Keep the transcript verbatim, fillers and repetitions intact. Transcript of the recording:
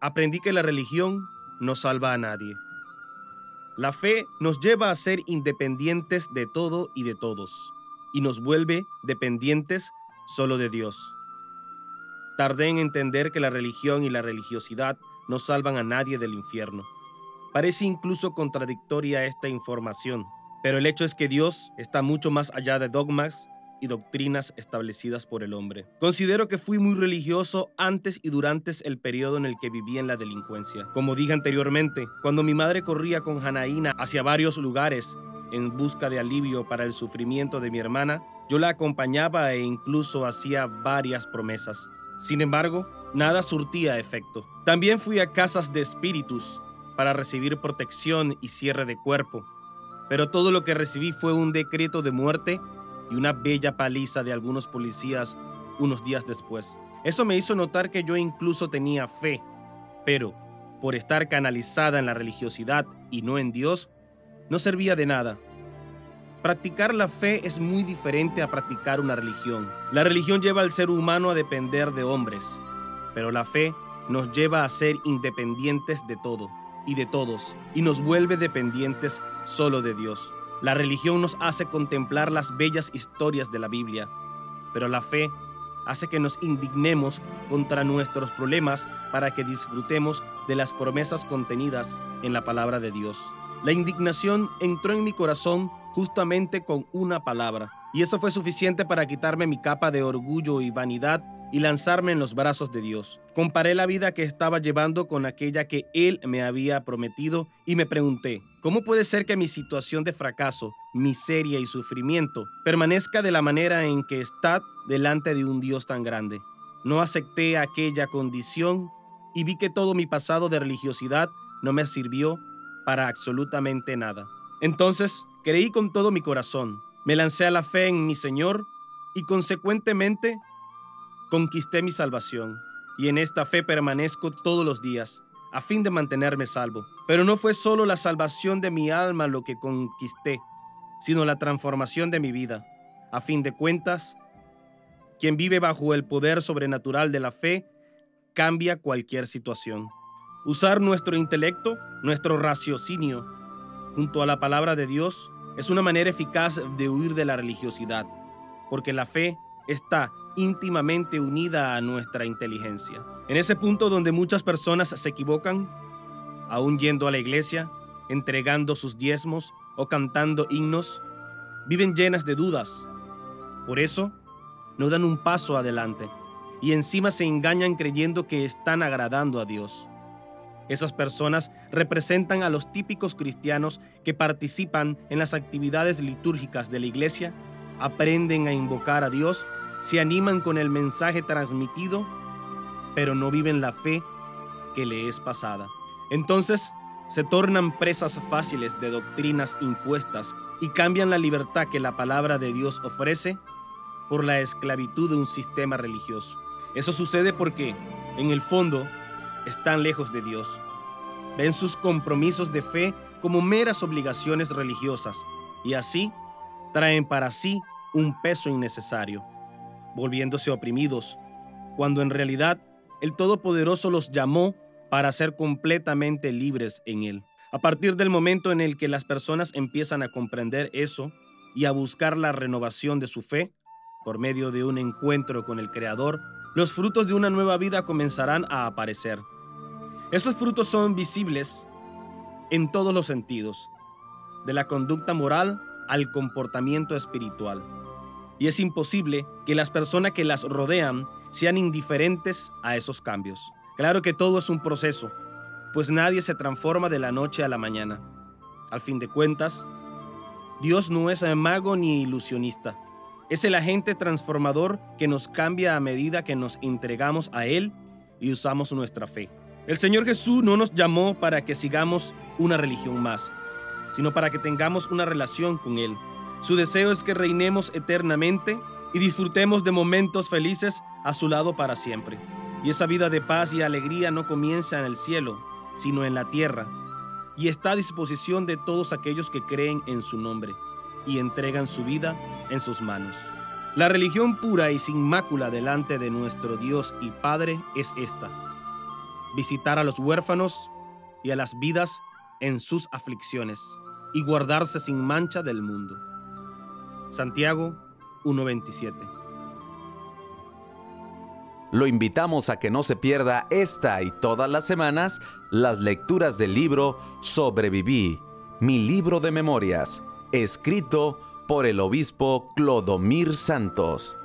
aprendí que la religión no salva a nadie. La fe nos lleva a ser independientes de todo y de todos, y nos vuelve dependientes solo de Dios. Tardé en entender que la religión y la religiosidad no salvan a nadie del infierno. Parece incluso contradictoria esta información, pero el hecho es que Dios está mucho más allá de dogmas y doctrinas establecidas por el hombre. Considero que fui muy religioso antes y durante el periodo en el que vivía en la delincuencia. Como dije anteriormente, cuando mi madre corría con Janaína hacia varios lugares en busca de alivio para el sufrimiento de mi hermana, yo la acompañaba e incluso hacía varias promesas. Sin embargo, nada surtía efecto. También fui a casas de espíritus para recibir protección y cierre de cuerpo, pero todo lo que recibí fue un decreto de muerte y una bella paliza de algunos policías unos días después. Eso me hizo notar que yo incluso tenía fe, pero por estar canalizada en la religiosidad y no en Dios, no servía de nada. Practicar la fe es muy diferente a practicar una religión. La religión lleva al ser humano a depender de hombres, pero la fe nos lleva a ser independientes de todo y de todos, y nos vuelve dependientes solo de Dios. La religión nos hace contemplar las bellas historias de la Biblia, pero la fe hace que nos indignemos contra nuestros problemas para que disfrutemos de las promesas contenidas en la palabra de Dios. La indignación entró en mi corazón justamente con una palabra, y eso fue suficiente para quitarme mi capa de orgullo y vanidad y lanzarme en los brazos de Dios. Comparé la vida que estaba llevando con aquella que Él me había prometido y me pregunté, ¿cómo puede ser que mi situación de fracaso, miseria y sufrimiento permanezca de la manera en que está delante de un Dios tan grande? No acepté aquella condición y vi que todo mi pasado de religiosidad no me sirvió para absolutamente nada. Entonces, creí con todo mi corazón, me lancé a la fe en mi Señor y consecuentemente conquisté mi salvación, y en esta fe permanezco todos los días, a fin de mantenerme salvo. Pero no fue solo la salvación de mi alma lo que conquisté, sino la transformación de mi vida. A fin de cuentas, quien vive bajo el poder sobrenatural de la fe, cambia cualquier situación. Usar nuestro intelecto, nuestro raciocinio, junto a la palabra de Dios, es una manera eficaz de huir de la religiosidad, porque la fe está íntimamente unida a nuestra inteligencia. En ese punto donde muchas personas se equivocan, aún yendo a la iglesia, entregando sus diezmos o cantando himnos, viven llenas de dudas. Por eso, no dan un paso adelante y encima se engañan creyendo que están agradando a Dios. Esas personas representan a los típicos cristianos que participan en las actividades litúrgicas de la iglesia, aprenden a invocar a Dios, se animan con el mensaje transmitido, pero no viven la fe que le es pasada. Entonces, se tornan presas fáciles de doctrinas impuestas y cambian la libertad que la palabra de Dios ofrece por la esclavitud de un sistema religioso. Eso sucede porque, en el fondo, están lejos de Dios. Ven sus compromisos de fe como meras obligaciones religiosas y así traen para sí un peso innecesario, volviéndose oprimidos, cuando en realidad el Todopoderoso los llamó para ser completamente libres en Él. A partir del momento en el que las personas empiezan a comprender eso y a buscar la renovación de su fe por medio de un encuentro con el Creador, los frutos de una nueva vida comenzarán a aparecer. Esos frutos son visibles en todos los sentidos, de la conducta moral al comportamiento espiritual. Y es imposible que las personas que las rodean sean indiferentes a esos cambios. Claro que todo es un proceso, pues nadie se transforma de la noche a la mañana. Al fin de cuentas, Dios no es mago ni ilusionista. Es el agente transformador que nos cambia a medida que nos entregamos a Él y usamos nuestra fe. El Señor Jesús no nos llamó para que sigamos una religión más, sino para que tengamos una relación con Él. Su deseo es que reinemos eternamente y disfrutemos de momentos felices a su lado para siempre. Y esa vida de paz y alegría no comienza en el cielo, sino en la tierra, y está a disposición de todos aquellos que creen en su nombre y entregan su vida en sus manos. La religión pura y sin mácula delante de nuestro Dios y Padre es esta: visitar a los huérfanos y a las vidas en sus aflicciones, y guardarse sin mancha del mundo. Santiago uno veintisiete. Lo invitamos a que no se pierda esta y todas las semanas las lecturas del libro Sobreviví, mi libro de memorias, escrito por el obispo Clodomir Santos.